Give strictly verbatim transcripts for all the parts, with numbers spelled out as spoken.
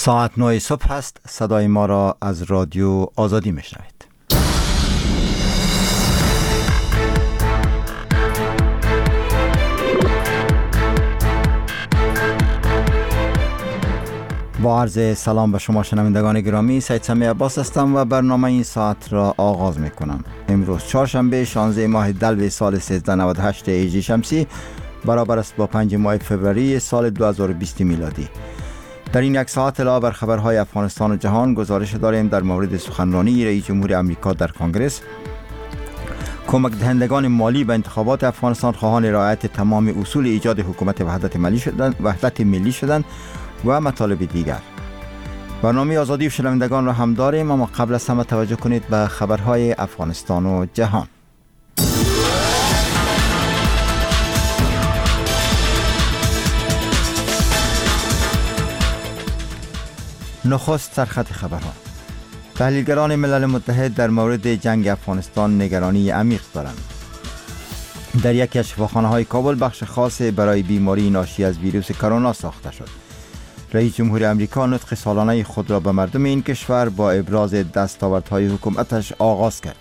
ساعت نه صبح است. صدای ما را از رادیو آزادی میشنوید. با عرض سلام به شما شنوندگان گرامی، سید سمی عباس هستم و برنامه این ساعت را آغاز میکنم. امروز چهارشنبه شانزده ماه دلو سال سیزده نود و هشت هجری شمسی برابر است با پنج ماه فوریه سال دو هزار و بیست میلادی. در این یک ساعت علاوه بر خبرهای افغانستان و جهان گزارش داریم در مورد سخنرانی رئیس جمهور آمریکا در کنگره، کمک دهندگان مالی به انتخابات افغانستان خواهان رعایت تمام اصول ایجاد حکومت وحدت ملی شدند وحدت ملی شدند و مطالب دیگر. برنامه آزادی و شنوندگان را هم داریم، اما قبل از همه توجه کنید به خبرهای افغانستان و جهان. نخست سرخط خبرها. تحلیلگران ملل متحد در مورد جنگ افغانستان نگرانی عمیق دارند. در یکی از شفاخانه‌های کابل بخش خاص برای بیماری ناشی از ویروس کرونا ساخته شد. رئیس جمهور آمریکا نطق سالانه خود را به مردم این کشور با ابراز دستاوردهای حکومتش آغاز کرد.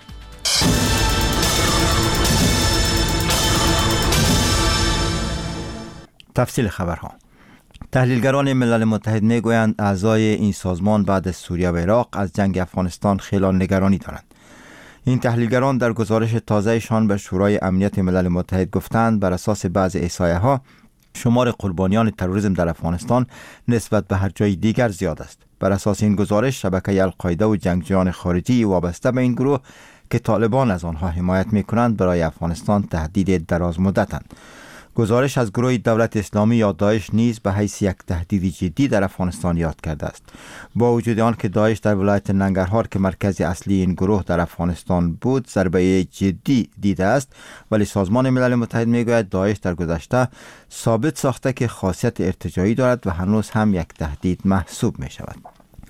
تفصیل خبرها. تحلیلگران ملل متحد میگویند اعضای این سازمان بعد از سوریه و عراق از جنگ افغانستان خیلی نگرانی دارند. این تحلیلگران در گزارش تازهشان به شورای امنیت ملل متحد گفتند بر اساس بعض احصایه‌ها شمار قربانیان تروریسم در افغانستان نسبت به هر جای دیگر زیاد است. بر اساس این گزارش شبکه القاعده و جنگجویان خارجی وابسته به این گروه که طالبان از آنها حمایت می‌کنند برای افغانستان تهدید دراز مدتند. گزارش از گروه دولت اسلامی یا داعش نیز به حیث یک تهدید جدی در افغانستان یاد کرده است. با وجود آن که داعش در ولایت ننگرهار که مرکز اصلی این گروه در افغانستان بود ضربه جدی دیده است، ولی سازمان ملل متحد میگوید داعش در گذشته ثابت ساخته که خاصیت ارتجاعی دارد و هنوز هم یک تهدید محسوب می شود.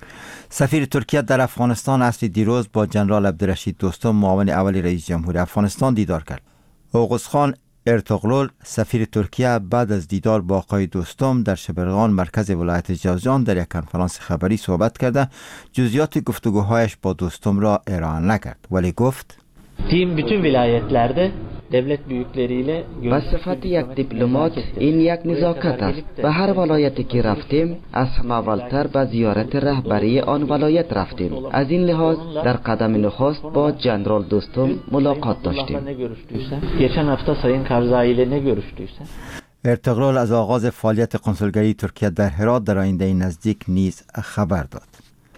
سفیر ترکیه در افغانستان عصر دیروز با جنرال عبدالرشید دوستم معاون اول رئیس جمهور افغانستان دیدار کرد. اوغوز خان ارتغلول سفیر ترکیه بعد از دیدار با آقای دوستم در شبرغان مرکز ولایت جوزجان در یک کنفرانس خبری صحبت کرده. جزئیات گفتگوهایش با دوستم را ارائه نکرد، ولی گفت تیم bütün vilayetlerde devlet büyükleriyle به صفت یک دیپلمات این یک نزاکت است. به هر ولایتی که رفتیم از همه اولتر به زیارت رهبری آن ولایت رفتیم. از این لحاظ در قدم نخست با جنرال دوستم ملاقات داشتیم. geçen hafta Sayın Karzai ile ne görüştüyse. ارتغلول از آغاز فعالیت کنسولگری ترکیه در هرات در آینده نزدیک نیز خبر داد.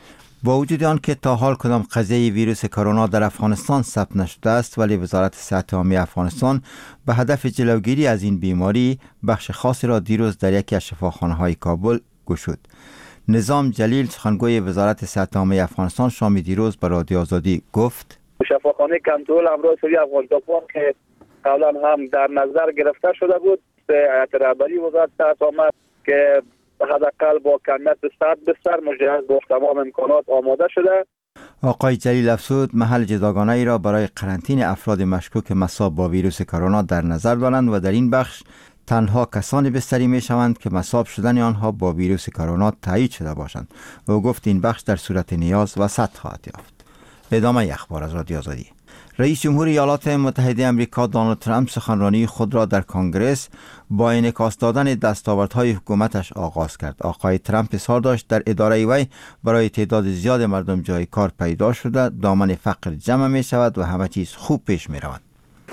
با وجود آن که تا حال کدام قضیه ویروس کرونا در افغانستان ثبت نشده است، ولی وزارت صحت عامه افغانستان به هدف جلوگیری از این بیماری بخش خاصی را دیروز در یکی از شفاخانه‌های کابل گشود. نظام جلیل سخنگوی وزارت صحت عامه افغانستان شام دیروز به رادیو آزادی گفت شفاخانه کنترل امراض سوری افغانستان که قبلا هم در نظر گرفته شده بود به هیئت رهبری وزارت صحت عامه که حداقل با کمیت صد بستر مجهز با تمام امکانات آماده شده. آقای جلیل افزود محل جداگانه ای را برای قرنطینه افراد مشکوک مصاب با ویروس کرونا در نظر دارند و در این بخش تنها کسانی بستری می شوند که مصاب شدن آنها با ویروس کرونا تایید شده باشند. او گفت این بخش در صورت نیاز وسعت خواهد یافت. ادامه اخبار از رادیو آزادی. رئیس جمهور ایالات متحده آمریکا دونالد ترامپ سخنرانی خود را در کنگره با انعکاس دادن دستاوردهای حکومتش آغاز کرد. آقای ترامپ اظهار داشت در اداره وی برای تعداد زیاد مردم جای کار پیدا شده، دامن فقر جمع می شود و همه چیز خوب پیش می رود.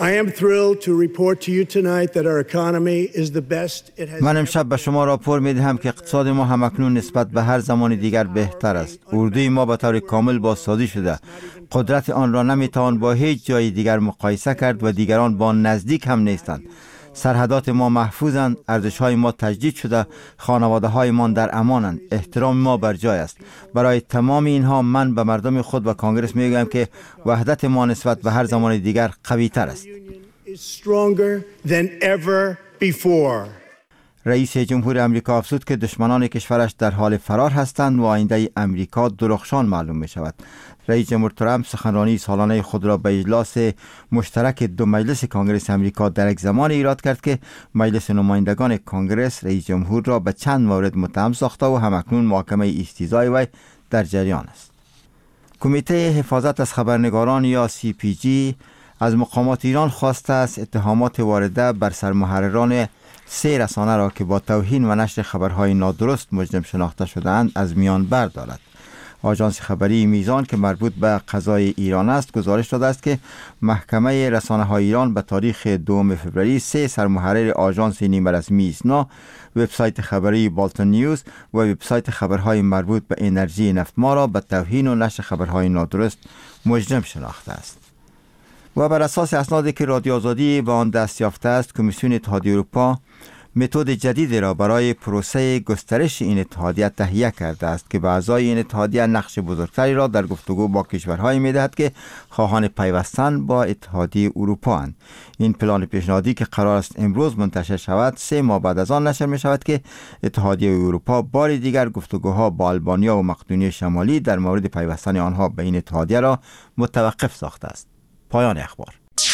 من امشب به شما راپور می دهم که اقتصاد ما همکنون نسبت به هر زمان دیگر بهتر است. اردوی ما به طور کامل بازسازی شده. قدرت آن را نمی توان با هیچ جای دیگر مقایسه کرد و دیگران با نزدیک هم نیستند. سرحدات ما محفوظند، ارزش‌های ما تجدید شده، خانواده‌های ما در امانند، احترام ما بر جای است. برای تمام اینها من به مردم خود و کنگره میگویم که وحدت ما نسبت به هر زمان دیگر قوی تر است. رئیس جمهور امریکا افزود که دشمنان کشورش در حال فرار هستند و آینده امریکا درخشان معلوم می شود. رئیس جمهور ترامپ سخنرانی سالانه خود را به اجلاس مشترک دو مجلس کانگرس امریکا در یک زمان ایراد کرد که مجلس نمایندگان کانگرس رئیس جمهور را به چند مورد متهم ساخته و همکنون محاکمه استیضای وی در جریان است. کمیته حفاظت از خبرنگاران یا سی پی جی از مقامات ایران خواسته است اتهامات وارده بر سرمحرران سه رسانه را که با توهین و نشر خبرهای نادرست مجرم شناخته شده‌اند از میان بردارد. آژانس خبری میزان که مربوط به قضای ایران است گزارش داده است که محکمه رسانه‌های ایران به تاریخ دوم فوریه سه سرمحرر آژانس نیمه رسمی ایسنا، وبسایت خبری بالتون نیوز و وبسایت خبرهای مربوط به انرژی نفتما را به توهین و نشر خبرهای نادرست مجرم شناخته است. و بر اساس اسنادی که رادیو آزادی به آن دست یافته است، کمیسیون اتحادیه اروپا متد جدیدی را برای پروسه گسترش این اتحادیه تهیه کرده است که به اعضای این اتحادیه نقش بزرگتری را در گفتگو با کشورهایی می‌دهد که خواهان پیوستن با اتحادیه اروپا اند. این پلان پیشنهادی که قرار است امروز منتشر شود، سه ماه بعد از آن نشر می شود که اتحادیه اروپا بار دیگر گفتگوها با آلبانیا و مقدونیه شمالی در مورد پیوستن آنها به این اتحادیه را متوقف ساخته است. پایان اخبار.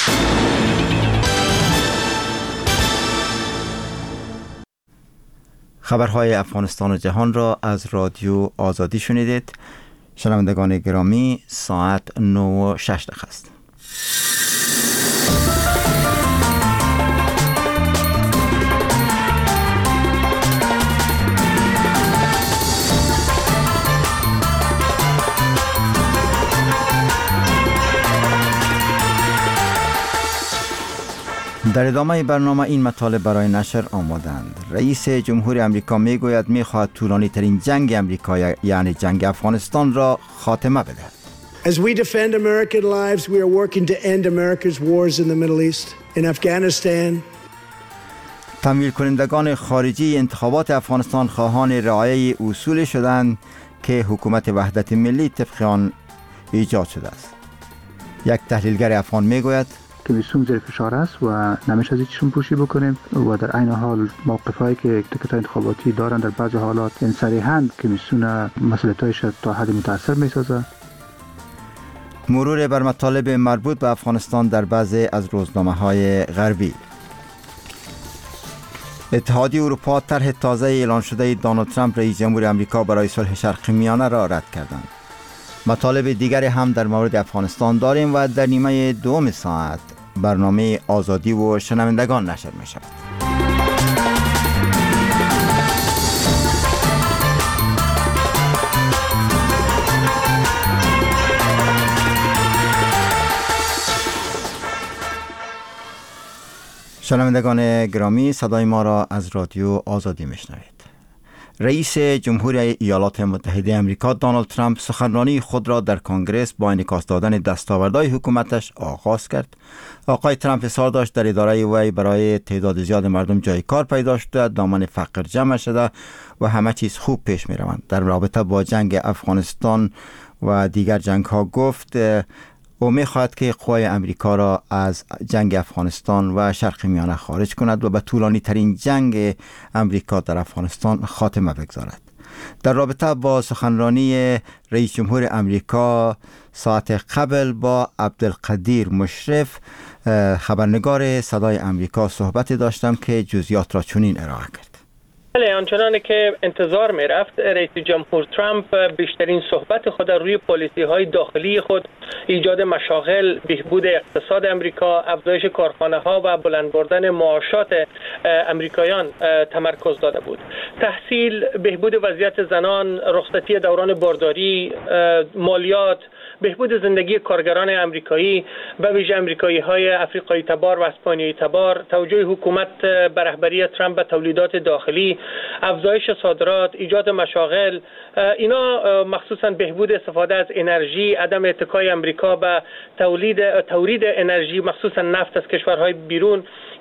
خبرهای افغانستان و جهان را از رادیو آزادی شنیدید. شنوندگان گرامی، ساعت نه و شش دقیقه است. در ادامه برنامه این مطالب برای نشر آمادند. رئیس جمهور امریکا میگوید میخواهد طولانی ترین جنگ امریکا یعنی جنگ افغانستان را خاتمه بدهد. As we defend American lives, we are working to end America's wars in the Middle East, in Afghanistan. تمویل کنندگان خارجی انتخابات افغانستان خواهان رعایت اصول شدند که حکومت وحدت ملی طبق آن ایجاد شده است. یک تحلیلگر افغان میگوید کمیسیون زیر فشار است و نمیشه از هیچشون پوشی بکنیم و در عین حال موقفایی که تکتای انتخاباتی دارن در بعض حالات این صریحاً کمیسیون مسئولیتایش تا حد متأثر میسازه. مرور بر مطالب مربوط به افغانستان در بعضی از روزنامه‌های غربی. اتحادیه اروپا طرح تازه اعلان شده دونالد ترامپ رئیس جمهور امریکا برای صلح شرق میانه را رد کردند. مطالب دیگری هم در مورد افغانستان داریم و در نیمه دوم ساعت برنامه آزادی و شنوندگان نشر می شود. شنوندگان گرامی، صدای ما را از رادیو آزادی می شنوید. رئیس جمهور ایالات متحده آمریکا دونالد ترامپ سخنرانی خود را در کنگره با انعکاس دادن دستاوردهای حکومتش آغاز کرد. آقای ترامپ اصرار داشت در اداره وی برای تعداد زیاد مردم جای کار پیدا شده، دامن فقر جمع شده و همه چیز خوب پیش می روند. در رابطه با جنگ افغانستان و دیگر جنگ ها گفت او می خواهد که قوای امریکا را از جنگ افغانستان و شرق میانه خارج کند و به طولانی ترین جنگ امریکا در افغانستان خاتمه بگذارد. در رابطه با سخنرانی رئیس جمهور امریکا ساعت قبل با عبدالقدیر مشرف خبرنگار صدای امریکا صحبت داشتم که جزئیات را چنین ارائه کرد. بله، آنچنان که انتظار می رفت، رئیس جمهور ترامپ بیشترین صحبت خود روی پالیسی های داخلی خود، ایجاد مشاغل، بهبود اقتصاد امریکا، افزایش کارخانه ها و بلند بردن معاشات امریکایان تمرکز داده بود. تحصیل، بهبود وضعیت زنان، رخصتی دوران بارداری، مالیات، بهبود زندگی کارگران امریکایی و ویژه امریکایی های افریقایی تبار و اسپانیایی تبار، توجه حکومت به رهبری ترامپ به تولیدات داخلی، افزایش صادرات، ایجاد مشاغل، اینا مخصوصا بهبود استفاده از انرژی، عدم اتکای امریکا به تولید تولید انرژی مخصوصا نفت از کشورهای بیرون،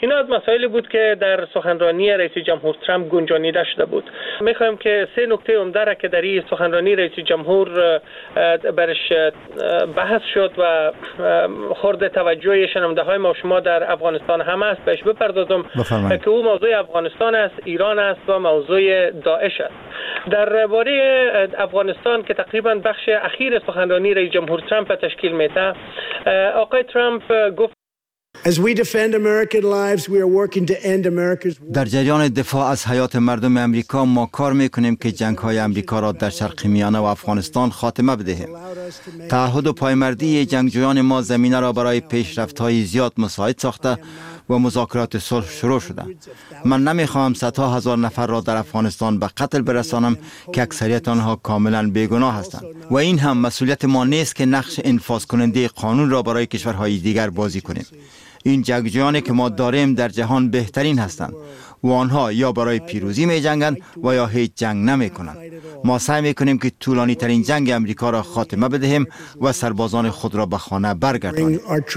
اینا از مسائلی بود که در سخنرانی رئیس جمهور ترامپ گنجانیده شده بود. میخوایم که سه نکته عمده را که در این سخنرانی رئیس جمهور برش بحث شد و خورده توجه شنونده های ما شما در افغانستان هم است بهش بپردازم که او موضوع افغانستان است، ایران است و موضوع داعش است. درباره افغانستان که تقریبا بخش اخیر سخنرانی رئیس جمهور ترامپ تشکیل میده، آقای ترامپ گفت As we defend American lives, we are working to end America's war. در جریان دفاع از حیات مردم امریکا ما کار میکنیم که جنگ‌های امریکا را در شرق میانه و افغانستان خاتمه بدهیم. تعهد و پایمردی جنگجویان ما زمینه را برای پیشرفت‌های زیاد مساعد ساخته و مذاکرات صلح شروع شده. من نمیخواهم صدها هزار نفر را در افغانستان به قتل برسانم که اکثریت آنها کاملا بیگناه هستند و این هم مسئولیت ما نیست که نقش انفاذ کننده قانون را برای کشورهای دیگر بازی کنیم. این جنگجویانی که ما داریم در جهان بهترین هستند و آنها یا برای پیروزی می جنگند و یا هیچ جنگ نمی کنند. ما سعی می کنیم که طولانی ترین جنگ امریکا را خاتمه بدهیم و سربازان خود را به خانه برگردانیم.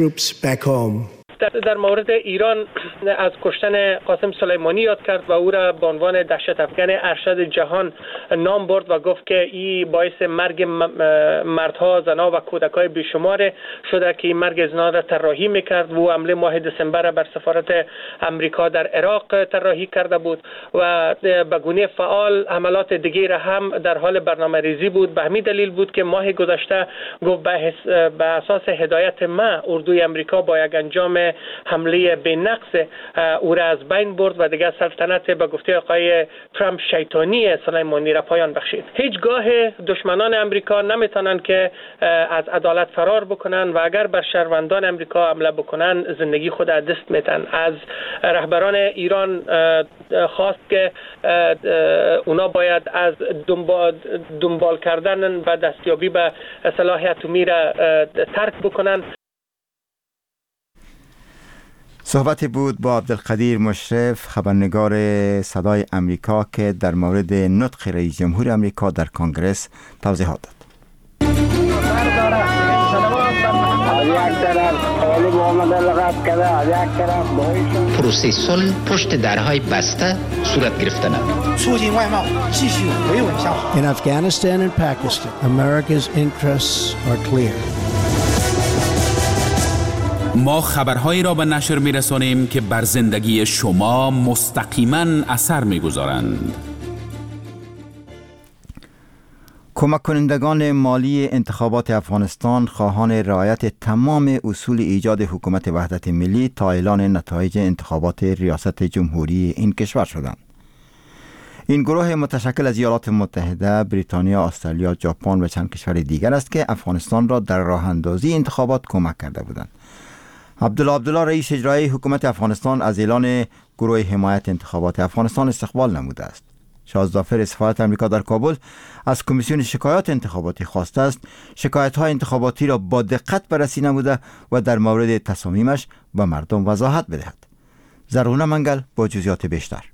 در مورد ایران از کشتن قاسم سلیمانی یاد کرد و او را به عنوان دهشت افکن ارشد جهان نام برد و گفت که این باعث مرگ مردها، زنها و کودکای بیشمار شده که این مرگ زنها را طراحی میکرد و حمله ماه دسامبر بر سفارت امریکا در عراق طراحی کرده بود و به گونه فعال حملات دیگه را هم در حال برنامه ریزی بود. به همین دلیل بود که ماه گذشته گفت به اساس هدایت ما اردوی امریکا با یک انجام حمله به نقص او را از بین برد و دیگر سلطنت به گفته آقای ترامپ شیطانی سلیمانی را پایان بخشید. هیچگاه دشمنان امریکا نمیتونن که از عدالت فرار بکنن و اگر بر شهروندان امریکا حمله بکنن زندگی خود از دست میتن. از رهبران ایران خواست که اونا باید از دنبال, دنبال کردن و دستیابی به سلاح اتمی را ترک بکنن. صحبتی بود با عبدالقدیر مشرف، خبرنگار صدای امریکا، که در مورد نطق رئیس جمهور امریکا در کنگره توضیحات داد. پروسه صلح پشت درهای بسته صورت گرفتن. In Afghanistan and Pakistan, America's interests are clear. ما خبرهایی را به نشر می‌رسانیم که بر زندگی شما مستقیما اثر می‌گذارند. کمک کنندگان مالی انتخابات افغانستان خواهان رعایت تمام اصول ایجاد حکومت وحدت ملی تا اعلان نتایج انتخابات ریاست جمهوری این کشور شدند. این گروه متشکل از ایالات متحده، بریتانیا، استرالیا، ژاپن و چند کشور دیگر است که افغانستان را در راه اندازی انتخابات کمک کرده بودند. عبدالله عبدالله رئیس اجرایی حکومت افغانستان از اعلان گروه حمایت انتخابات افغانستان استقبال نموده است. شازدافر سفارت امریکا در کابل از کمیسیون شکایات انتخاباتی خواسته است شکایت‌های انتخاباتی را با دقت بررسی نموده و در مورد تصامیمش به مردم وضاحت بدهد. زرغونه منگل با جزئیات بیشتر.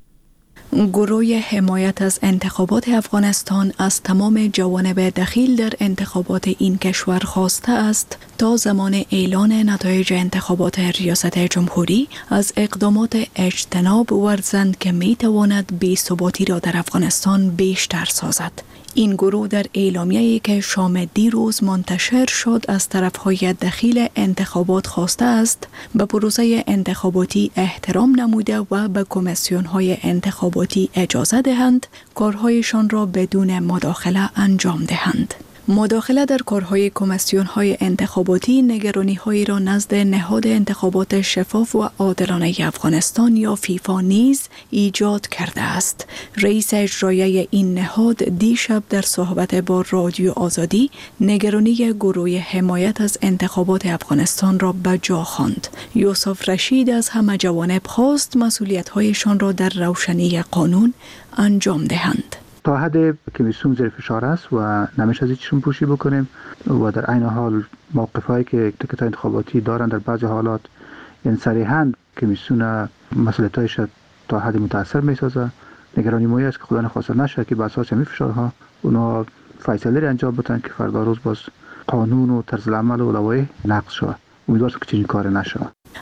گروه حمایت از انتخابات افغانستان از تمام جوانب دخیل در انتخابات این کشور خواسته است تا زمان اعلان نتایج انتخابات ریاست جمهوری از اقدامات اجتناب ورزند که می تواند بی‌ثباتی را در افغانستان بیشتر سازد. این گروه در اعلامیه‌ای که شام دیروز منتشر شد از طرف‌های دخیل انتخابات خواسته است به پروسه انتخاباتی احترام نموده و به کمیسیون‌های انتخاباتی اجازه دهند کارهایشان را بدون مداخله انجام دهند. مداخله در کارهای کمیسیون‌های انتخاباتی نگرانی‌هایی را نزد نهاد انتخابات شفاف و عادلانه افغانستان یا فیفا نیز ایجاد کرده است. رئیس اجرایی این نهاد دیشب در صحبت با رادیو آزادی نگرانی گروه حمایت از انتخابات افغانستان را به جا خواند. یوسف رشید از همه جوانب خواست مسئولیت‌هایشان را در روشنی قانون انجام دهند. تا حد کمیسیون زیر فشار است و نمیشه از هیچشون پوشی بکنیم و در عین حال موقفایی که تکتای انتخاباتی دارن در بعضی حالات این صریحاً کمیسیون مسئولیتایش تا حد متاثر میسازه. نگرانی مایی است که خدا نخواسته نشه که به اساس همین فشارها اونا فیصله انجام بدن که فردا روز باز قانون و طرز العمل و لوایح نقض شود. امیدوارم که چنین کار نشه.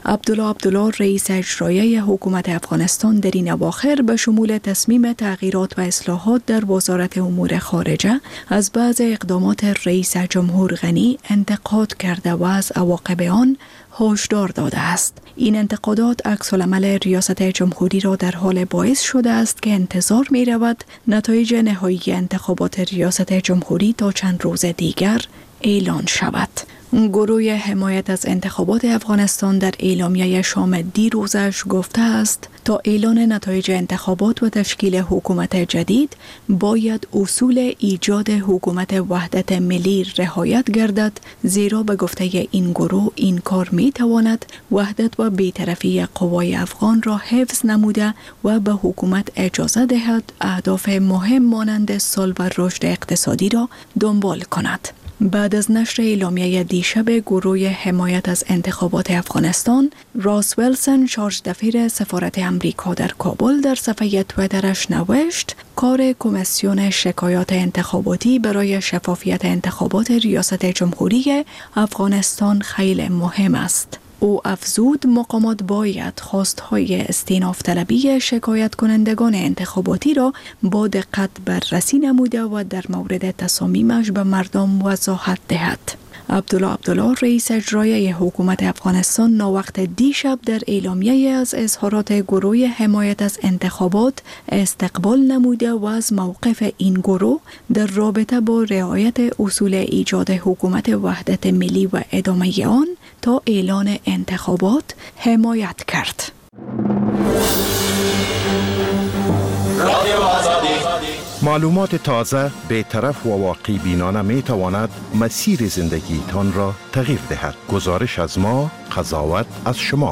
عبدالله عبدالله رئیس اجرایی حکومت افغانستان در این اواخر به شمول تصمیم تغییرات و اصلاحات در وزارت امور خارجه از بعض اقدامات رئیس جمهور غنی انتقاد کرده و از عواقب آن هشدار داده است. این انتقادات عکس العمل ریاست جمهوری را در حال باعث شده است که انتظار می رود نتایج نهایی انتخابات ریاست جمهوری تا چند روز دیگر اعلان شود. گروه حمایت از انتخابات افغانستان در اعلامیه شام دیروزش گفته است تا اعلان نتایج انتخابات و تشکیل حکومت جدید باید اصول ایجاد حکومت وحدت ملی رعایت گردد، زیرا به گفته این گروه این کار می تواند وحدت و بی‌طرفی قوای افغان را حفظ نموده و به حکومت اجازه دهد اهداف مهم مانند صلح و رشد اقتصادی را دنبال کند. بعد از نشر اعلامیه دیشب گروه حمایت از انتخابات افغانستان، راس ویلسون شارژ دفیر سفارت امریکا در کابل در صفحه تویترش نوشت کار کمیسیون شکایات انتخاباتی برای شفافیت انتخابات ریاست جمهوری افغانستان خیلی مهم است. او افزود مقامات باید خواستهای استیناف طلبی شکایت کنندگان انتخاباتی را با دقت بررسی نموده و در مورد تصامیمش به مردم وضاحت دهد. عبدالله عبدالله رئیس اجرایی حکومت افغانستان ناوقت دیشب در اعلامیه از اظهارات گروه حمایت از انتخابات استقبال نموده و از موقف این گروه در رابطه با رعایت اصول ایجاد حکومت وحدت ملی و ادامه آن تا اعلان انتخابات حمایت کرد. معلومات تازه، بی‌طرف و واقعی بینانه می تواند مسیر زندگی تان را تغییر دهد. گزارش از ما، قضاوت از شما.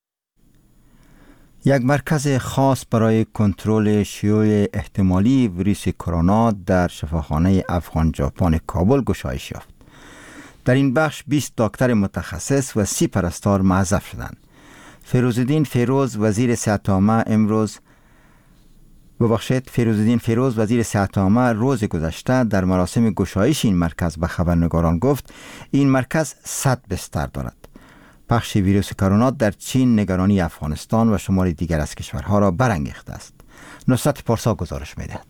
یک مرکز خاص برای کنترل شیوع احتمالی ویروس کرونا در شفاخانه افغان ژاپن کابل گشایش یافت. در این بخش بیست دکتر متخصص و سی پرستار موظف شدند. فیروزالدین فیروز وزیر صحت عامه امروز ببخشید فیروزالدین فیروز وزیر صحت عامه روز گذشته در مراسم گشایش این مرکز به خبرنگاران گفت این مرکز صد بستر دارد. پخش ویروس کرونا در چین نگرانی افغانستان و شمار دیگر از کشورها را برانگیخته است. نصرت پارسا گزارش می‌دهد.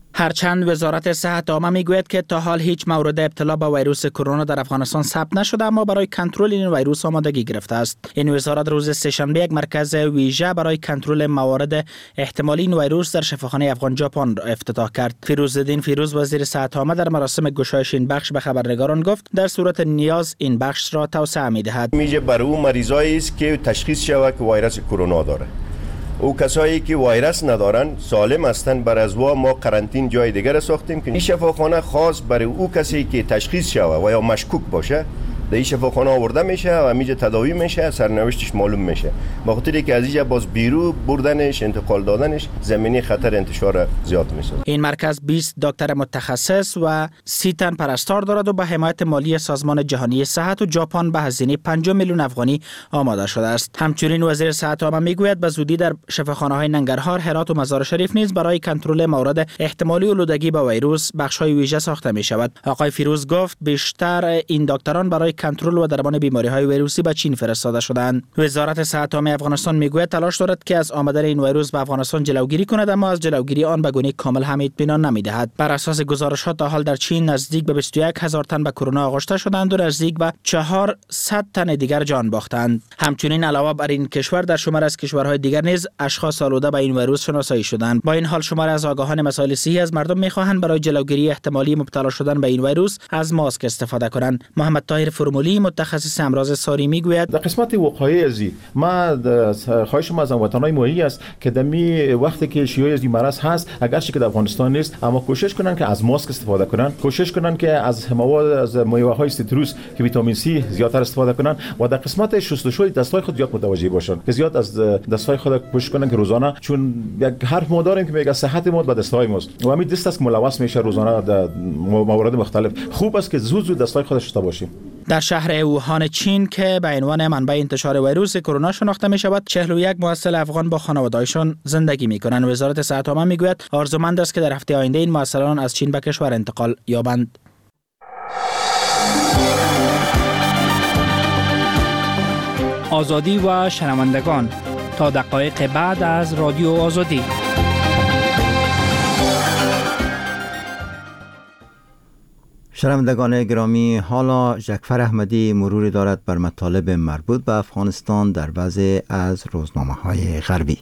هرچند وزارت صحت عامه میگوید که تا حال هیچ مورد ابتلا به ویروس کرونا در افغانستان ثبت نشده، اما برای کنترل این ویروس آمادگی گرفته است. این وزارت روز سه‌شنبه یک مرکز ویژه برای کنترل موارد احتمالی این ویروس در شفاخانه افغان ژاپن را افتتاح کرد. فیروزالدین فیروز وزیر صحت عامه در مراسم گشایش این بخش به خبرنگاران گفت در صورت نیاز این بخش را توسعه می‌دهد. میشه برای اون مریضایی است که تشخیص شود که ویروس کرونا داره. او کسایی که ویروس ندارن سالم هستند، بر از وا ما قرنطین جای دیگر ساختیم که این شفاخانه خاص برای او کسی که تشخیص شود و یا مشکوک باشه در این شفاخانه آورده میشه و میجه تداوی میشه، سرنوشتش معلوم میشه. با خاطر که از اینجا باز بیرو بردنش، انتقال دادنش زمینه خطر انتشار زیاد میشه. این مرکز بیست دکتر متخصص و سی تن پرستار دارد و به حمایت مالی سازمان جهانی صحت و ژاپن به هزینه پنج میلیون افغانی آماده شده است. همچنین وزیر صحت عامه میگوید به زودی در شفاخانه‌های ننگرهار، هرات و مزار شریف نیز برای کنترل موارد احتمالی آلودگی به ویروس بخش‌های ویژه ساخته می‌شود. آقای فیروز گفت بیشتر این دکتران برای کنترل و درمان بیماری‌های ویروسی به چین فرستاده شدند. وزارت صحت عامه افغانستان میگوید تلاش دارد که از آمدن این ویروس به افغانستان جلوگیری کند، اما از جلوگیری آن به گونه کامل هم اطمینان نمی‌دهد. بر اساس گزارش‌ها تا حال در چین نزدیک به بیست و یک هزار تن به کرونا آغشته شدند و نزدیک به چهارصد تن دیگر جان باختند. همچنین علاوه بر این کشور در شمار از کشورهای دیگر نیز اشخاص آلوده به این ویروس شناسایی شدند. با این حال شمار از آگاهان مسائل صحی از مردم می‌خواهند برای جلوگیری احتمالی مبتلا شدن به این ویروس از ماسک استفاده کنند. محمد طاهر فرمولی متخصص امراض ساری میگوید در قسمت وقایع ازی ما خواهش ما از هموطنان مهمی است که دمی وقتی که شیوع از این مرض هست اگرچه که در افغانستان نیست اما کوشش کنن که از ماسک استفاده کنن، کوشش کنن که از مواد از میوه‌های سیتروس که ویتامین سی زیادتر استفاده کنن و در قسمت شستشوی دستهای خود زیاد متوجه باشن که زیاد از دستهای خود کوشش کنن که روزانه، چون یک حرف ما داریم که میگه صحت ما به دستهای ماست و همین دست است که ملوث میشه روزانه در موارد مختلف. خوب است که زود زود دستهای خودش شسته باشیم. در شهر ووهان چین که به عنوان منبع انتشار ویروس کرونا شناخته می شود، چهل و یک محصل افغان با خانواده‌هایشان زندگی می کنند. وزارت صحت عامه میگوید آرزومند است که در هفته آینده این محصلان از چین به کشور انتقال یابند. آزادی و شنوندگان تا دقایق بعد از رادیو آزادی. شنوندگان گرامی، حالا جعفر احمدی مروری دارد بر مطالب مربوط به افغانستان در بعضی از روزنامه‌های غربی.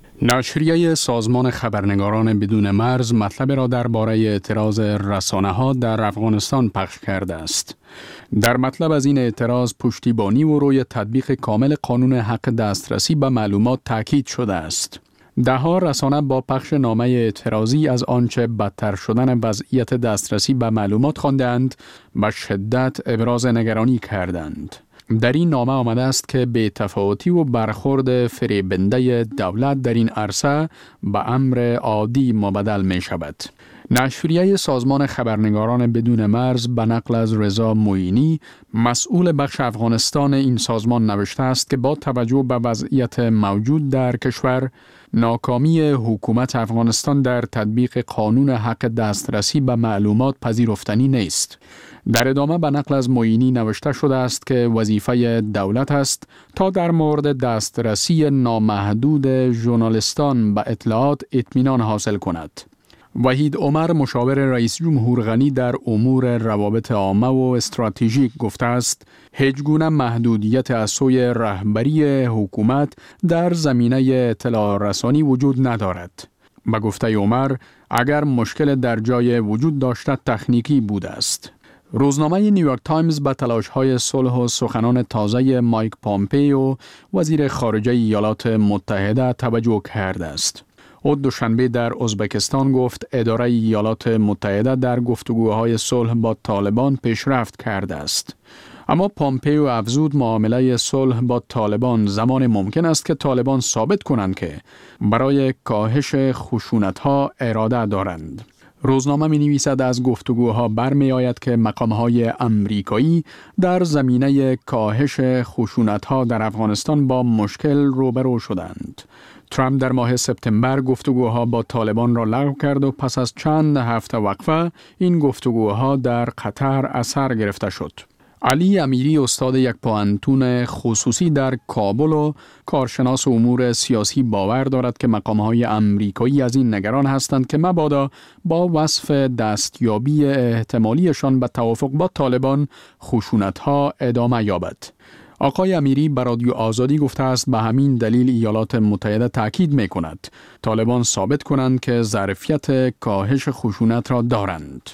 نشریه سازمان خبرنگاران بدون مرز مطلب را درباره اعتراض رسانه‌ها در افغانستان پخش کرده است. در مطلب از این اعتراض پشتیبانی و روی تطبیق کامل قانون حق دسترسی به معلومات تاکید شده است. ده‌ها رسانه با پخش نامه اعتراضی از آنچه بدتر شدن وضعیت دسترسی به معلومات خواندند به شدت ابراز نگرانی کردند. در این نامه آمده است که بی‌تفاوتی و برخورد فریبنده دولت در این عرصه به امر عادی مبدل می شود. نشریه سازمان خبرنگاران بدون مرز به نقل از رضا معینی مسئول بخش افغانستان این سازمان نوشته است که با توجه به وضعیت موجود در کشور، ناکامی حکومت افغانستان در تطبیق قانون حق دسترسی به معلومات پذیرفتنی نیست. در ادامه به نقل از معینی نوشته شده است که وظیفه دولت است تا در مورد دسترسی نامحدود ژورنالیستان به اطلاعات اطمینان حاصل کند. وحید عمر مشاور رئیس جمهور غنی در امور روابط عامه و استراتژیک گفته است هیچ گونه محدودیت از سوی رهبری حکومت در زمینه اطلاع رسانی وجود ندارد. به گفته عمر اگر مشکل در جای وجود داشته تکنیکی بوده است. روزنامه نیویورک تایمز به تلاش‌های صلح و سخنان تازه مایک پامپئو وزیر خارجه ایالات متحده توجه کرده است. او دوشنبه در ازبکستان گفت اداره ایالات متحده در گفتگوهای صلح با طالبان پیشرفت کرده است. اما پامپئو افزود معامله صلح با طالبان زمان ممکن است که طالبان ثابت کنند که برای کاهش خشونت‌ها اراده دارند. روزنامه می نویسد از گفتگوها برمی آید که مقام‌های امریکایی در زمینه کاهش خشونت‌ها در افغانستان با مشکل روبرو شدند. ترامپ در ماه سپتامبر گفتگوها با طالبان را لغو کرد و پس از چند هفته وقفه این گفتگوها در قطر اثر گرفته شد. علی امیری استاد یک پوهنتون خصوصی در کابل و کارشناس امور سیاسی باور دارد که مقام‌های امریکایی از این نگران هستند که مبادا با وصف دستیابی احتمالیشان به توافق با طالبان خشونت‌ها ادامه یابد. آقای امیری به رادیو آزادی گفته است به همین دلیل ایالات متحده تاکید می کند طالبان ثابت کنند که ظرفیت کاهش خشونت را دارند.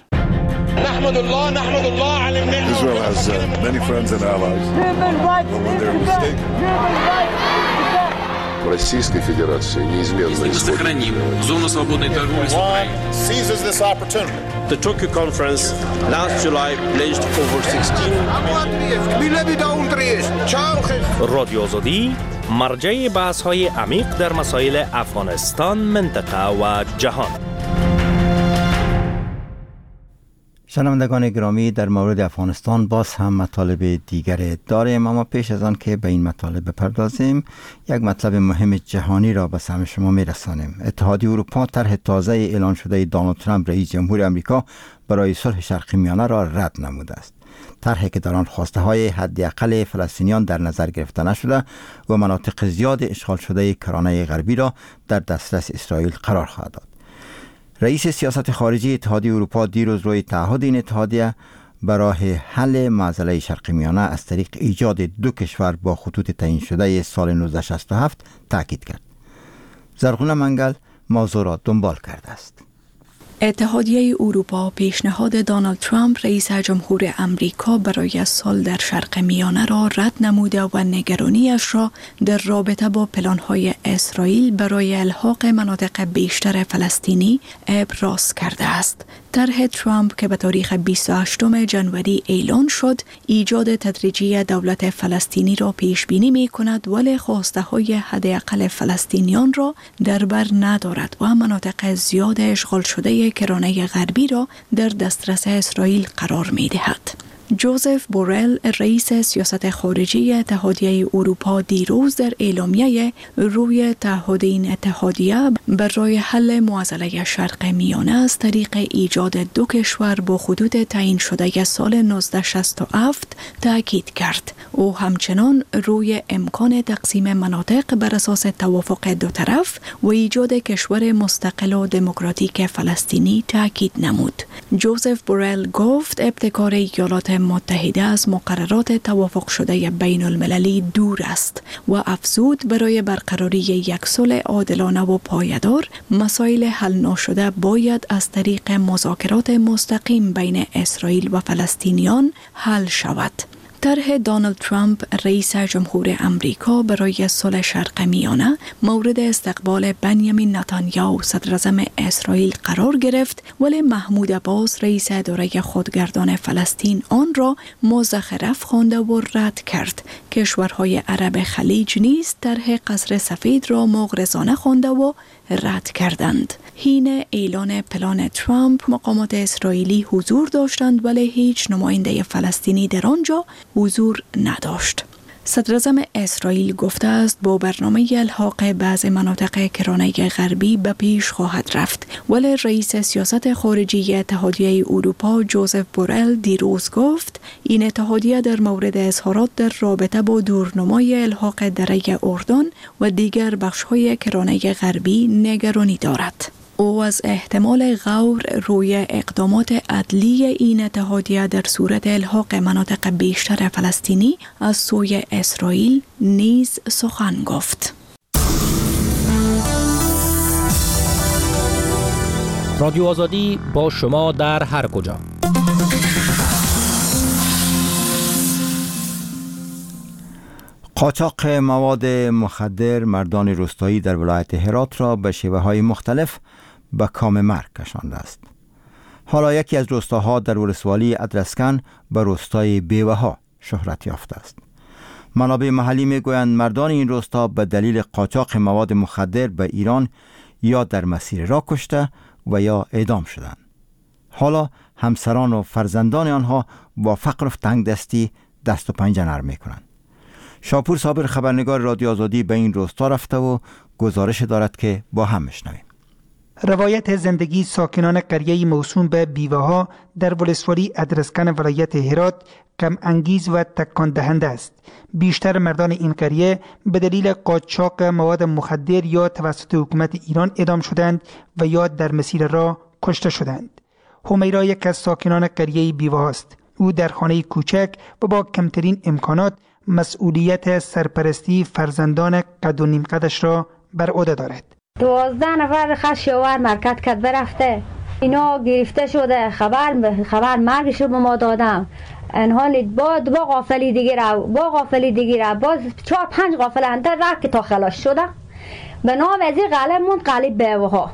نحمد الله نحمد الله على النعمة. Israel has uh, many friends and allies. When they're mistaken. Российской Федерации неизменно сохраним зону свободной торговли с Украиной. Seizes this opportunity. The Tokyo conference last July pledged over sixteen. رادیو آزادی مرجع بحث‌های عمیق در مسائل افغانستان، منطقه و جهان. شنوندگان گرامی، در مورد افغانستان باز هم مطالب دیگر داریم، اما پیش از آن که به این مطالب بپردازیم یک مطلب مهم جهانی را به سمع شما میرسانیم. اتحادیه اروپا طرح تازه اعلان شده دونالد ترامپ رئیس جمهور آمریکا برای صلح شرق میانه را رد نموده است. طرحی که در آن خواسته های حداقل فلسطینیان در نظر گرفته نشده و مناطق زیاد اشغال شده کرانه غربی را در دسترس اسرائیل قرار خواهد داد. رئیس سیاست خارجی اتحادیه اروپا دیروز روی تعهد این اتحادیه برای حل معضله شرق میانه از طریق ایجاد دو کشور با خطوط تعیین شده سال نوزده شصت و هفت تاکید کرد. زرغون منگل موضوع را دنبال کرده است. اتحادیه اروپا پیشنهاد دونالد ترامپ رئیس جمهور امریکا برای صلح در شرق میانه را رد نموده و نگرانیش را در رابطه با پلان‌های اسرائیل برای الحاق مناطق بیشتر فلسطینی ابراز کرده است. طرح ترامپ که به تاریخ بیست و هشتم ژانویه اعلان شد، ایجاد تدریجی دولت فلسطینی را پیش بینی می کند، ولی خواسته های حداقل فلسطینیان را در بر ندارد و مناطق زیاد اشغال شده کرانه غربی را در دسترس اسرائیل قرار می دهد. جوزف بورل رئیس سیاست خارجی اتحادیه اروپا دیروز در اعلامیه روی تعهد این اتحادیه برای حل معضله شرق میانه از طریق ایجاد دو کشور با حدود تعیین شده سال نوزده شصت و هفت تاکید کرد. او همچنان روی امکان تقسیم مناطق بر اساس توافق دو طرف و ایجاد کشور مستقل و دموکراتیک فلسطینی تاکید نمود. جوزف بورل گفت ابتکار ایالات متحده از مقررات توافق شده بین المللی دور است و افزود برای برقراری یک صلح عادلانه و پایدار مسائل حل نشده باید از طریق مذاکرات مستقیم بین اسرائیل و فلسطینیان حل شود. طرح دونالد ترامپ رئیس جمهور امریکا برای صلح شرق میانه مورد استقبال بنیامین نتانیاهو صدراعظم اسرائیل قرار گرفت، ولی محمود عباس رئیس اداره خودگردان فلسطین آن را مزخرف خوانده و رد کرد. کشورهای عرب خلیج نیز طرح قصر سفید را مغرضانه خوانده و رد کردند. حین اعلان پلان ترامپ مقامات اسرائیلی حضور داشتند ولی هیچ نماینده فلسطینی در آنجا حضور نداشت. صدراعظم اسرائیل گفته است با برنامه الحاق بعض مناطق کرانه غربی به پیش خواهد رفت، ولی رئیس سیاست خارجی اتحادیه اروپا جوزف بورل دیروز گفت این اتحادیه در مورد اظهارات در رابطه با دورنمای الحاق دره اردن و دیگر بخش‌های کرانه غربی نگرانی دارد. او از احتمال غور روی اقدامات عدلی این اتحادیه در صورت الحاق مناطق بیشتر فلسطینی از سوی اسرائیل نیز سخن گفت. رادیو آزادی با شما در هر کجا. قاچاق مواد مخدر مردان روستایی در ولایت هرات را به شیوه‌های مختلف به کام مرگ کشانده است. حالا یکی از روستاها در ولسوالی ادرسکن به روستای بیوه‌ها شهرت یافته است. منابع محلی میگویند مردان این روستا به دلیل قاچاق مواد مخدر به ایران یا در مسیر راه کشته و یا اعدام شدند. حالا همسران و فرزندان آنها با فقر و تنگدستی دست و پنجه نرم میکنند. شاپور صابر خبرنگار رادیو آزادی به این روستا رفته و گزارش دارد که با هم میشنویم. روایت زندگی ساکنان قریه موسوم به بیوه‌ها در ولسوالی ادرسکن ولایت هرات غم انگیز و تکان دهنده است. بیشتر مردان این قریه به دلیل قاچاق مواد مخدر یا توسط حکومت ایران اعدام شدند و یا در مسیر راه کشته شدند. همیرا یک از ساکنان قریه بیوه‌ها است. او در خانه کوچک و با کمترین امکانات مسئولیت سرپرستی فرزندان قد و نیم قدش را بر عهده دارد. دوازده نفر خش شوهر مرکت کرد برفته، اینا گرفته شده، خبر خبر مرگش رو به ما دادم. این حال با با غافلی دیگه را با غافلی دیگه را باز چهار پنج غافل انتر رفت که تا خلاص شده. به نام از این قلب موند قلب بیوها.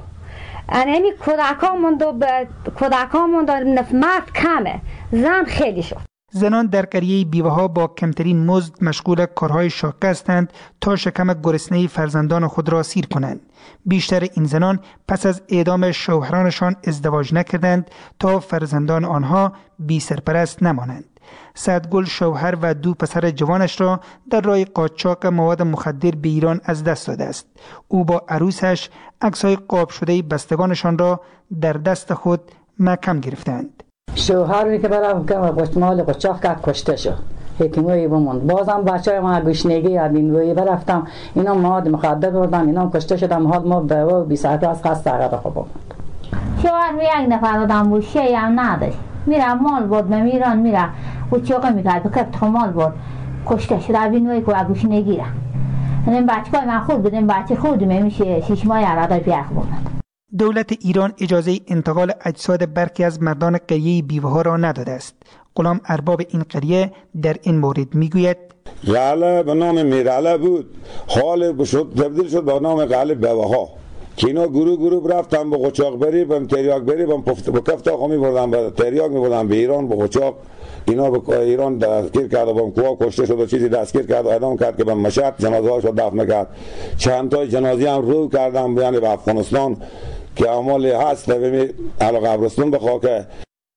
انمی کودکامون دو کودکامون دو مرد کمه، زن خیلی شد. زنان در قریه بیوه‌ها با کمترین مزد مشغول کارهای شاقه هستند تا شکم گرسنه فرزندان خود را سیر کنند. بیشتر این زنان پس از اعدام شوهرانشان ازدواج نکردند تا فرزندان آنها بی سرپرست نمانند. سعدگل شوهر و دو پسر جوانش را در راه قاچاق مواد مخدر به ایران از دست داده است. او با عروسش عکس‌های قاب شده بستگانشان را در دست خود محکم گرفتند. شوهر که برای که قشمال قچاق که کشته شد حکیموی بموند. بازم بچه ما گشنگی یادین روی برفتم اینا مواد مخدر بردن اینا کشته شدم حال ما به و بی ساعت از خست عقد خوب بموند. شوهر می یک نفر آدم بود شیعی هم نداشت میره مال بود به میران میره قچاق میکرد بکرد خمال بود کشته شد بینوی که گشنگی را این بچه پای من خود بودیم بچه خود میشه شش ماه عقد بیخ بموند. دولت ایران اجازه انتقال اجساد برخی از مردان قریه بیوه‌ها را نداده است. غلام ارباب این قریه در این مورد میگوید قلعه به نام میراله بود، حال شد تبدیل شد به نام قلعه بیوه‌ها که اینا گروه گروه رفتن با قاچاق بری با تریاک بری با کفتا خمی بردن با تریاک میبردن به ایران با قاچاق. اینا به ایران دستگیر کرد و با کوه کشته شد و چیزی دستگیر کرد و اعدام کرد که به مشهد جنازه‌هاش رو دفن کرد. چند تا جنازه هم رو کردن بیان به افغانستان که اعمال هست به علاقه قبرستان به خاک.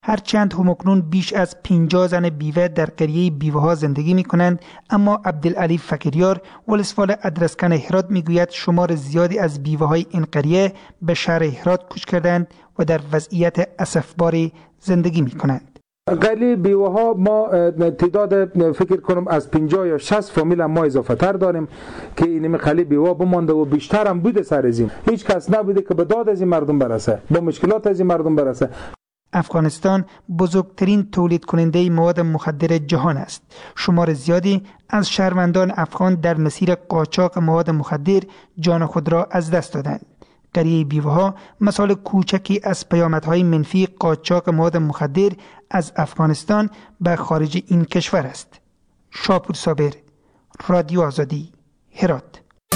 هرچند همکنون بیش از پنجاه زن بیوه در قریه بیوه ها زندگی می کنند، اما عبدالعلی فکریار ولسوال ادرسکن هرات می گوید شمار زیادی از بیوه های این قریه به شهر هرات کوچ کردند و در وضعیت اسفباری زندگی می کنند. قلی بیوه ها ما تعداد فکر کنم از پنجاه یا شصت فامیل ما اضافه تر داریم که اینمی قلی بیوه بمانده و بیشتر هم بوده سر از این. هیچ کس نبوده که به داد از این مردم برسه، با مشکلات از این مردم برسه. افغانستان بزرگترین تولید کننده مواد مخدر جهان است. شمار زیادی از شهروندان افغان در مسیر قاچاق مواد مخدر جان خود را از دست دادند. قریه بیوه ها مثال کوچکی از پیامدهای منفی قاچاق مواد مخدر از افغانستان به خارج این کشور است. شاپور صابر، رادیو آزادی، هرات.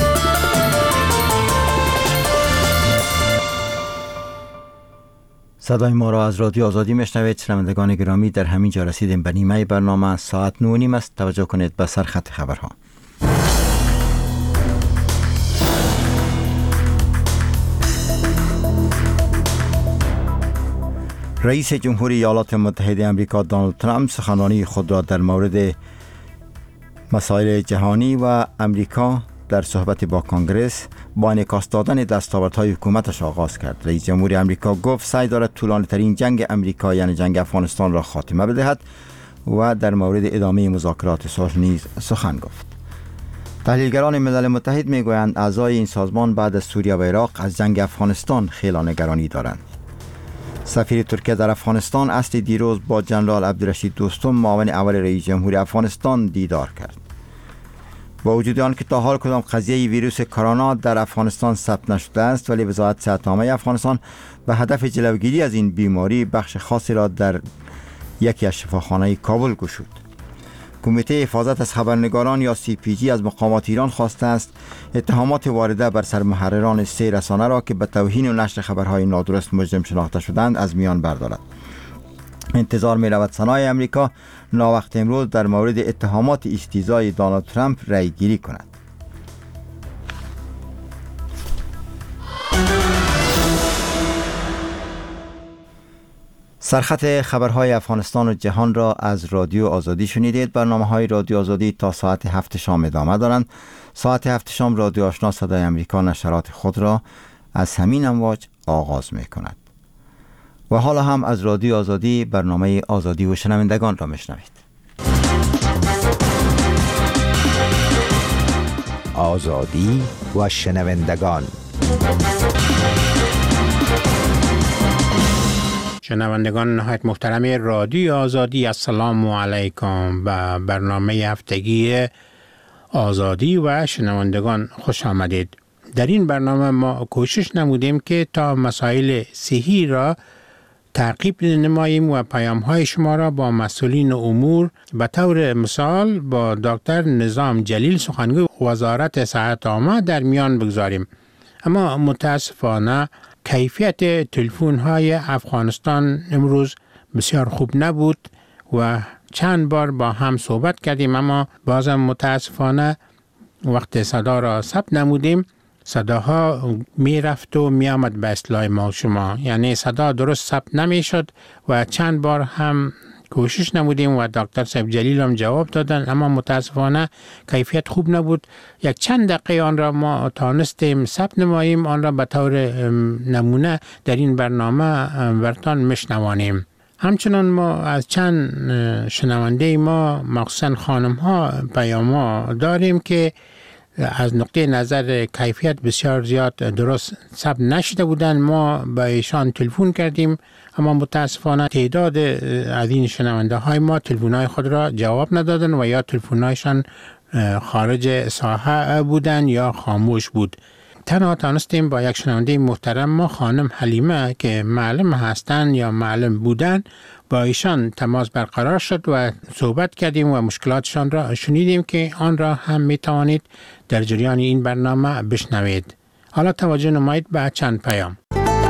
صدای ما را از رادیو آزادی میشنوید. شنوندگان گرامی، در همین جا رسیدیم به نیمه برنامه. ساعت نه و نیم است. توجه کنید به سرخط خبرها. رئیس جمهوری ایالات متحده آمریکا دونالد ترامپ سخنرانی خود را در مورد مسائل جهانی و امریکا در صحبت با کنگره با انعکاس دادن دستاوردهای حکومتش آغاز کرد. رئیس جمهوری آمریکا گفت سعی دارد طولانی ترین جنگ امریکا یعنی جنگ افغانستان را خاتمه بدهد و در مورد ادامه مذاکرات صلح نیز سخن گفت. تحلیلگران ملل متحد میگویند اعضای این سازمان بعد از سوریه و عراق از جنگ افغانستان خیلی نگرانی دارند. سفیر ترکیه در افغانستان اصلی دیروز با جنرال عبدالرشید دوستم معاون اول رئیس جمهوری افغانستان دیدار کرد. با وجود آن که تا حال کدام قضیه ویروس کرونا در افغانستان ثبت نشده است، ولی وزارت صحت عامه افغانستان به هدف جلوگیری از این بیماری بخش خاصی را در یکی از شفاخانه‌های کابل گشود. کمیته حفاظت از خبرنگاران یا سی پی جی از مقامات ایران خواسته است اتهامات وارده بر سر محرران سه رسانه را که به توهین و نشر خبرهای نادرست مجرم شناخته شدند از میان بردارد. انتظار می رود سنای امریکا ناوقت امروز در مورد اتهامات استیزای دونالد ترامپ رأی گیری کند. سرخط خبرهای افغانستان و جهان را از رادیو آزادی شنیدید. برنامه‌های رادیو آزادی تا ساعت هفت شام ادامه دارند. ساعت هفت شام رادیو آشنا صدای امریکا نشرات خود را از همین امواج آغاز می کند. و حالا هم از رادیو آزادی برنامه آزادی و شنوندگان را میشنوید. آزادی و شنوندگان. شنوندگان نهایت محترم رادیو آزادی، السلام علیکم. به برنامه هفتگی آزادی و شنوندگان خوش آمدید. در این برنامه ما کوشش نمودیم که تا مسائل صحی را تعقیب نماییم و پیام‌های شما را با مسئولین امور به طور مثال با دکتر نظام جلیل سخنگوی وزارت صحت عامه در میان بگذاریم. اما متاسفانه کیفیت تلفن‌های افغانستان امروز بسیار خوب نبود و چند بار با هم صحبت کردیم، اما بازم متاسفانه وقت صدا را ثبت نمودیم صداها می رفت و می آمد به اصطلاح ما شما، یعنی صدا درست ثبت نمی شد و چند بار هم کوشش نمودیم و دکتر صاحب جلیل هم جواب دادن، اما متاسفانه کیفیت خوب نبود. یک چند دقیقه آن را ما تانستیم ثبت نماییم، آن را به طور نمونه در این برنامه برتان مشنوانیم. همچنان ما از چند شنونده ما مخصوصا خانم ها پیام ها داریم که از نقطه نظر کیفیت بسیار زیاد درست ثبت نشده بودن. ما به ایشان تلفن کردیم اما متاسفانه تعداد از این شنونده های ما تلفن های خود را جواب ندادن و یا تلفن هایشان خارج ساحه بودن یا خاموش بود. تنها تانستیم با یک شنونده محترم ما خانم حلیمه که معلم هستند یا معلم بودن با ایشان تماس برقرار شد و صحبت کردیم و مشکلاتشان را شنیدیم که آن را هم می توانید در جریان این برنامه بشنوید. حالا توجه نمایید به چند پیام.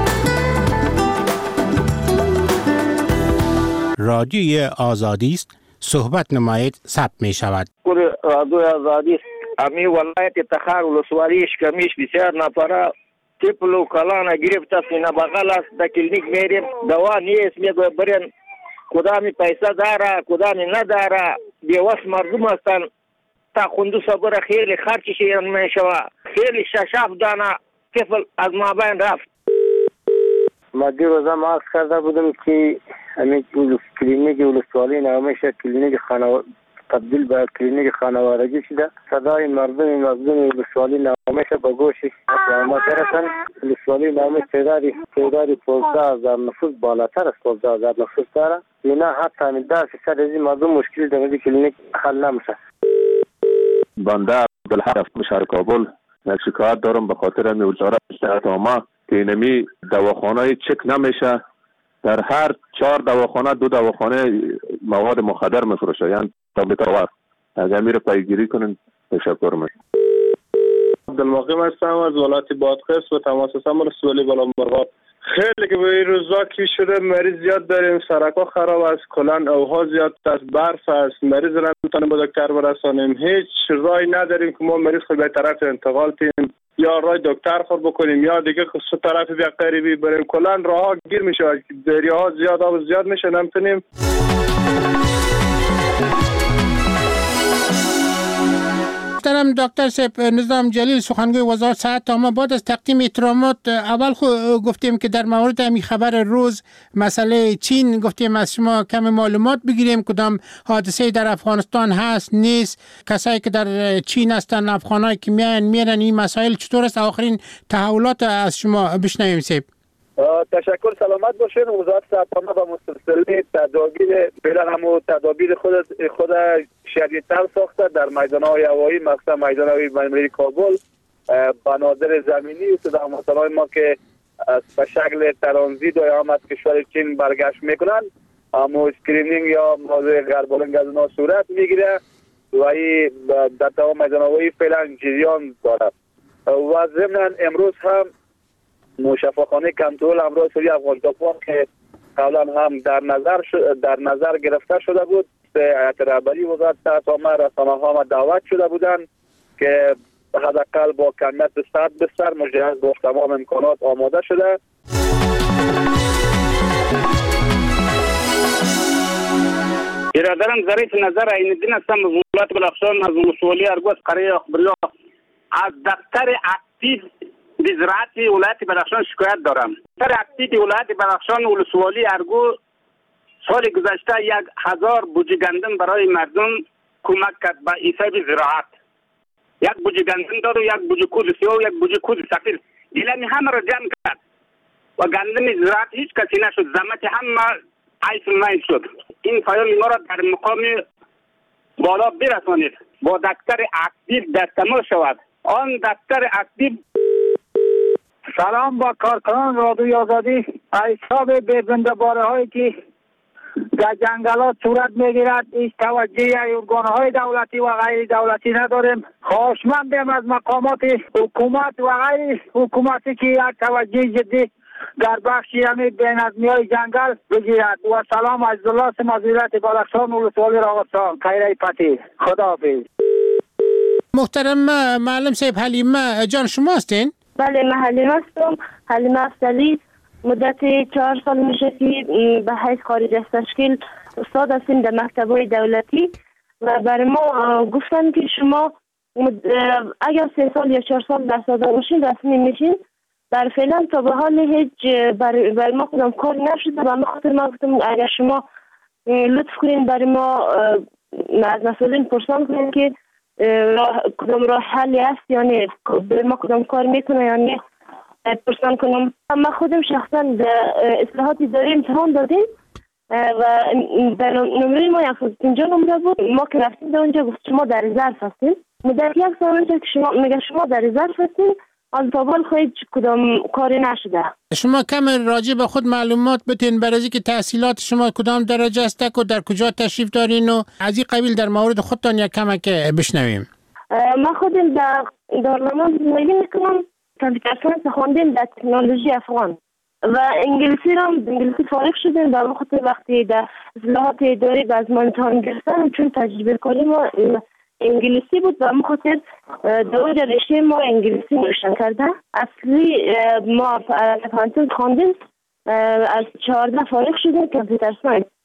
رادیوی آزادی است، صحبت نمایید ثبت می شود. رادیوی آزادی است. امی ولایت تخار ولسوالیش کمیش بسیار نفره طفل و کلان گرفته سینه بغل است. در کلینیک میریم دوا نیست، میگوی برین کدامی پیسه داره کدامی نداره بیوس مردم هستن تا خونده صبر خیلی خرچش میشوه خیلی ششاف دانه طفل از مابین رفت. ما دیروز هم عرض کرده بودم که همین کلینیک ولسوالی نامشه کلینیک خانواده تبدیل به کلینیک خانوادگی شده. صدای مردم مردم ولسوالی نامشه به گوش ما برسن. ولسوالی نامه تعدادی تعدادی پانزده هزار نفوس بالاتر از پانزده هزار نفوس داره. اینا حتی همین ده فیصد از این مردم مشکل در کلینیک حل نمیشه. بنده عبدالحق شهر کابل شکایت دارم به خاطر می وزارت صحت عامه که اینمی دواخانه چک نمیشه. در هر چهار دواخانه دو دواخانه مواد مخدر میفروشه، یعنی تابلت آور. اگر میره پیگیری کنین تشکر میکنم. عبدالمقیم هستم از ولایت بادغیس و تماس هستم رسولی بالا مرغاب. خیلی که به این روزا کی شده مریض زیاد داریم، سرکا خراب است، کلان اوها زیاد است، برف است، مریض را نمیتونیم به دکتر برسانیم. هیچ رای نداریم که ما مریض خود به طرف انتقال تیم یا رای دکتر خود بکنیم یا دیگه خود طرف بیا قریبی بریم. کلان راه گیر میشه، دریاها زیاد آب زیاد میشه، نمیتونیم. محترم دکتر صاحب نظام جلیل سخنگوی وزارت صحت عامه بعد از تقدیم احترامات اول خو گفتیم که در مورد همین خبر روز مسئله چین گفتیم از شما کم معلومات بگیریم کدام حادثه در افغانستان هست نیست، کسایی که در چین هستن، افغانایی که میان میرن، این مسائل چطور است؟ آخرین تحولات از شما بشنویم صاحب. تشکر، سلامت باشین. وزارت صحت عامه با مسلسلی تدابیر فعلا هم تدابیر خود خود شدیدتر ساخته در میدان‌های هوایی، مخصوصا میدان هوایی بین‌المللی کابل، بنادر زمینی و در مسائل ما که به شکل ترانزیت یا هم از کشور چین برگشت میکنن، اما اسکرینینگ یا موضوع غربالنگ از اونا صورت میگیره و این در تمام میدان هوایی فعلا جریان دارد. و ضمن امروز هم شفاخانه کنترل امراض سوری افغانستان که قبلا هم در نظر در نظر گرفته شده بود، هیئت رهبری وزارت صحت عامه، رسانه‌ها دعوت شده بودند که حداقل با کمیت صد بستر مجهز با تمام امکانات آماده شده. برادرم ظریف نظر عین الدین هستم از ولایت بلخشان از ولسوالی ارگو از قریه اخبریا. از دفتر اکتیو زراعتی ولایت بلخشان شکایت دارم. دفتر اکتیو ولایت بلخشان ولسوالی ارگو سال گذشته یک هزار بوجه گندم برای مردم کمک کرد به حساب زراعت. یک بوجه گندم داد و یک بوجه کود سیاه و یک بوجه کود سفید. ایلانی همه را جمع کرد و گندم زراعت هیچ کسی نشد. زحمت همه عیف مایل شد. این پیام ما را در مقام بالا برسانید. با دفتر اکتیو در تماس شود. آن دفتر اکتیو. سلام با کارکنان رادیوی آزادی. حساب بزنده باره هایی که در جنگلات صورت میگیرد هیچ توجهی ارگانهای دولتی و غیر دولتی نداریم. خواهشمندیم از مقامات حکومت و غیر حکومتی که یک توجه جدی در بخش یعنی بینظمی های جنگل بگیرد. و سلام از الله مزیرت بلخشان ولسوالی راغستان خیره پتی. خداحافظ. محترم معلم صاحب حلیمه جان شما هستین؟ بله من حلیمه هستم، حلیمه افضلی. مدت چهار سال میشه که به حیث خارج از تشکیل استاد هستیم در مکتب‌های دولتی و برای ما گفتن که شما اگر سه سال یا چهار سال درس داده باشین رسمی میشین. در فعلا تا به حال هیچ برای بر ما کدام کاری نشده و خاطر ما گفتم اگر شما لطف کنین برای ما از مسئولین پرسان کنین که کدام راه حلی هست یا نه، برای ما کدام کار میکنه یا نه پرسان کنم. ما خودم شخصا در اصلاحات اداری امتحان دادیم و در نمره ما یک صد و پنجاه نمره بود. ما که رفتیم در اونجا گفت شما در رزرو هستین. مدت یک سال اونجا که شما میگه شما در رزرو هستین، از تابال خواهید کدام کاری نشده. شما کم راجع به خود معلومات بتین برای اینکه تحصیلات شما کدام درجه است و در کجا تشریف دارین و از این قبیل در مورد خودتان یک کمک بشنویم. ما خودم در دارالمان زندگی میکنم. کامپیوتر ساینس خواندیم در تکنولوژی افغان و انگلیسی را انگلیسی فارغ شدیم. در خاطر وقتی در اصلاحات اداری باز ما امتحان گرفتن چون تجربه کاری ما انگلیسی بود و خاطر در اونجا رشته ما انگلیسی روشن کرده. اصلی ما فرانسه خواندیم، از چهارده فارغ شدیم کامپیوتر ساینس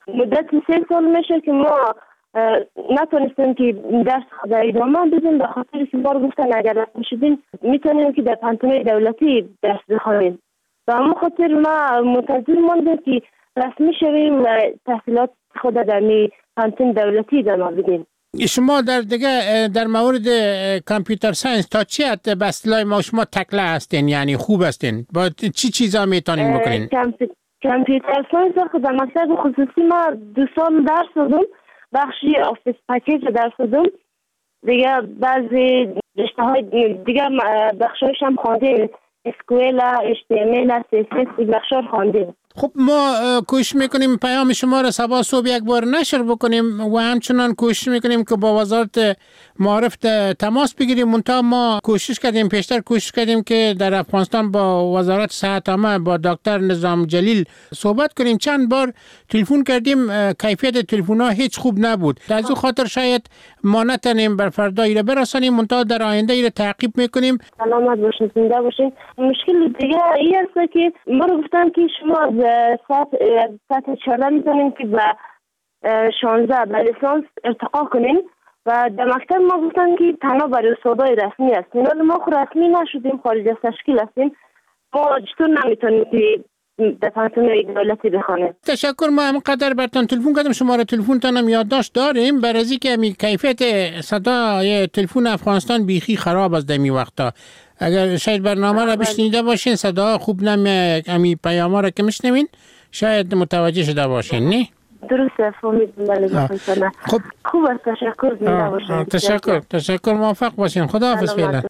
مدت سه سال میشه که ما نتونستیم که درس خود ادامه بدیم، به خاطر که ما گفتن اگر رسمی شدیم میتونیم که در پانتون دولتی درس بخوانیم. و همون خاطر ما منتظر ماندیم که رسمی شویم و تحصیلات خود در می پانتون دولتی ادامه بدیم. شما در دیگه در مورد کامپیوتر ساینس تا چی حد به اصطلاح ما شما تکله هستین، یعنی خوب هستین؟ با چی چیزا میتونین بکنین؟ کامپیوتر ساینس خود در مکتب خصوصی ما دو سال درس دادم، بخشی آفیس پکیج درس دادم، دیگه بعضی رشته های دیگه بخشایش هم خواندیم، اسکوئل، اچ تی ام ال، سی اس اس بخشار خواندیم. خب ما کوشش میکنیم پیام شما را صبح صبح یک بار نشر بکنیم و همچنان کوشش میکنیم که با وزارت معارف تماس بگیریم. منتها ما کوشش کردیم، پیشتر کوشش کردیم که در افغانستان با وزارت صحت عامه با دکتر نظام جلیل صحبت کنیم. چند بار تلفن کردیم، کیفیت تلفن ها هیچ خوب نبود. در از خاطر شاید ما نتونیم بر فردا ایره برسانیم، منتها در آینده ایره تعقیب میکنیم. سلامت باشین، زنده باشین. مشکل دیگه این است که ما رو گفتن که شما ساعت ساعت چهارده میتونین که به شانزده به لیسانس ارتقا کنین و در مکتب ما گفتن که تنها برای استادای رسمی است. اینا ما خود رسمی نشدیم، خارج از تشکیل هستیم، ما چطور نمیتونیم که در پانتون دولتی بخوانیم؟ تشکر. ما همینقدر براتون تلفن کردم، شماره تلفنتون هم یادداشت داریم، برای اینکه می کیفیت صدای تلفن افغانستان بیخی خراب است در می وقتا. اگر شاید برنامه را بشنیده باشین، صدا خوب نمی امی پیام را که میشنوین شاید متوجه شده باشین. نه درسته، فهمیدم. بله خب خوب است. تشکر. زنده باشین. تشکر. تشکر. موفق باشین. خداحافظ. فعلا.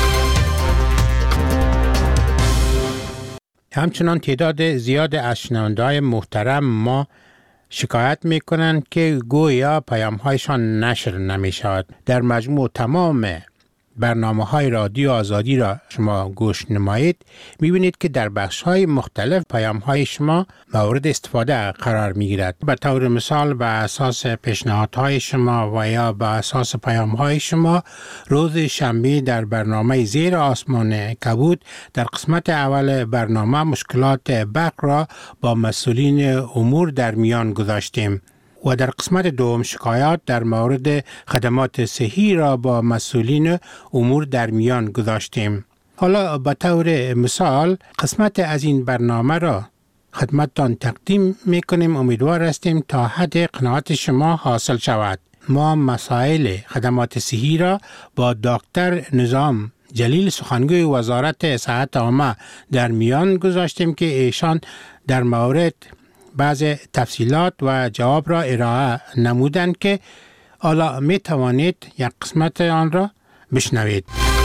همچنان تعداد زیاد از شنونده‌های محترم ما شکایت میکنند که گویا پیام‌هایشان نشر نمی‌شود. در مجموع تمام برنامه های رادیو آزادی را شما گوش نمایید، میبینید که در بخش های مختلف پیام های شما مورد استفاده قرار میگیرد. به طور مثال به اساس پیشنهادهای شما و یا به اساس پیام های شما روز شنبه در برنامه زیر آسمان کبود در قسمت اول برنامه مشکلات برق را با مسئولین امور در میان گذاشتیم و در قسمت دوم شکایات در مورد خدمات صحی را با مسئولین امور در میان گذاشتیم. حالا به طور مثال قسمت از این برنامه را خدمتتان تقدیم میکنیم. امیدوار هستیم تا حد قناعت شما حاصل شود. ما مسائل خدمات صحی را با دکتر نظام جلیل سخنگوی وزارت صحت عامه در میان گذاشتیم که ایشان در مورد بعض تفصیلات و جواب را ارائه نمودند که حالا می توانید یک قسمت آن را بشنوید.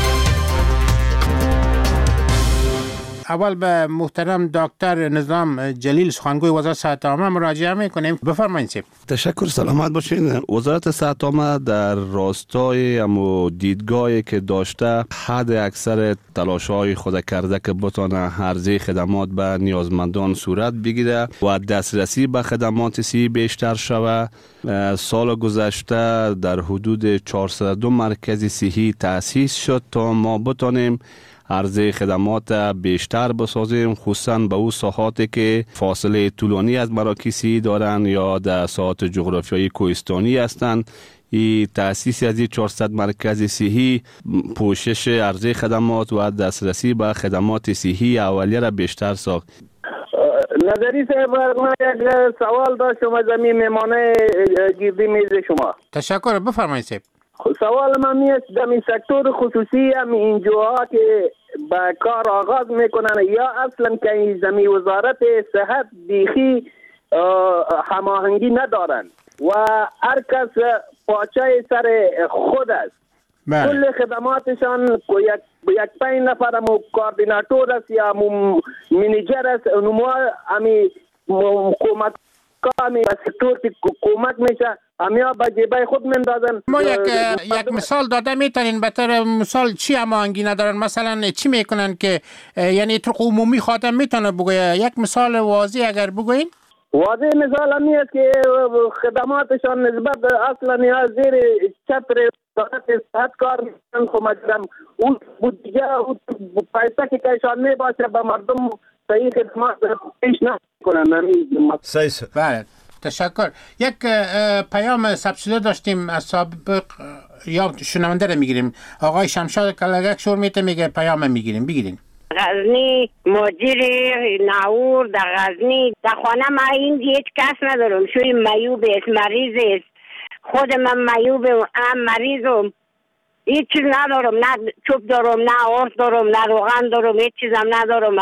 اول به محترم دکتر نظام جلیل سخنگوی وزارت صحت عامه مراجعه میکنیم. بفرمایید سید. تشکر. سلامت باشین. وزارت صحت عامه در راستای امو دیدگاهی که داشته حد اکثر تلاش‌های خود کرده که بتونه عرضه خدمات به نیازمندان صورت بگیره و دسترسی به خدمات صحی بیشتر شود. سال گذشته در حدود چهارصد و دو مرکز صحی تأسیس شد تا ما بتونیم عرضه خدمات بیشتر بسازیم، خصوصا به او ساحاتی که فاصله طولانی از مراکز صحی دارند یا در ساحات جغرافیایی کوهستانی هستند. این تأسیس از این چهارصد مرکز صحی پوشش عرضه خدمات و دسترسی به خدمات صحی اولیه را بیشتر ساخت. نظری صاحب، من یک سوال داشتم از زمین میمانه گیردی میز شما. تشکر. بفرمایید صاحب. سوال من میست در این سکتور خصوصی هم اینجاها که با کار آغاز میکنن یا اصلا که زمین وزارت صحت بیخی هماهنگی ندارن و هر کس پاچه سر خود است. بله. کل خدماتشان یک یک پنج نفر هم کوردیناتور است یا منیجر است، اونما همی حکومت کامی سکتور که کمک میشه همیا با جیبای خود مندازن. ما یک یک مثال داده میتونین به طور مثال چی هماهنگی ندارن؟ مثلا چی میکنن که یعنی طرق عمومی خاطر میتونه بگویه؟ یک مثال واضح اگر بگوین. واضح مثال همی است که خدماتشان نسبت اصلا یا زیر چتر وزارت صحت کار میکنن، خب مجرم اون بودجه اون پیسه که کشان میباشه به مردم صحیح خدمات پیش نکنن. صحیح. بله. تشکر. یک پیام سبسیده داشتیم از سابق یا شنونده رو میگیریم. آقای شمشاد کلگک شور میته میگه پیام میگیریم. بگیریم. غزنی مدیر ناور در غزنی در خانه ما این هیچ کس ندارم. شوی میوب است، مریض است. خود من میوبم، ام مریضم. هیچ چیز ندارم، نه چوب دارم، نه آرد دارم، نه روغن دارم، هیچ چیزم ندارم.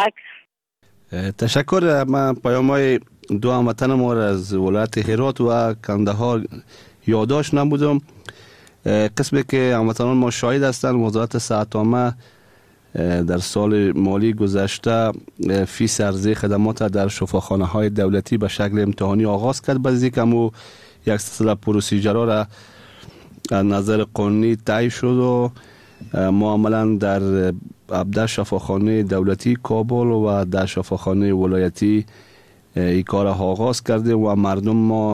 تشکر. من پیامای دو هموطن ما را از ولایت هرات و کندهار یادداشت نمودم. قسمی که هموطنان ما شاهد هستند، وزارت صحت عامه در سال مالی گذشته فی سرزه خدمات در شفاخانه های دولتی به شکل امتحانی آغاز کرد. بعضی کمو یک سلسله پروسیجرها را از نظر قانونی طی شد و ما عملا در هفده شفاخانه دولتی کابل و در شفاخانه ولایتی این کار آغاز کردیم و مردم ما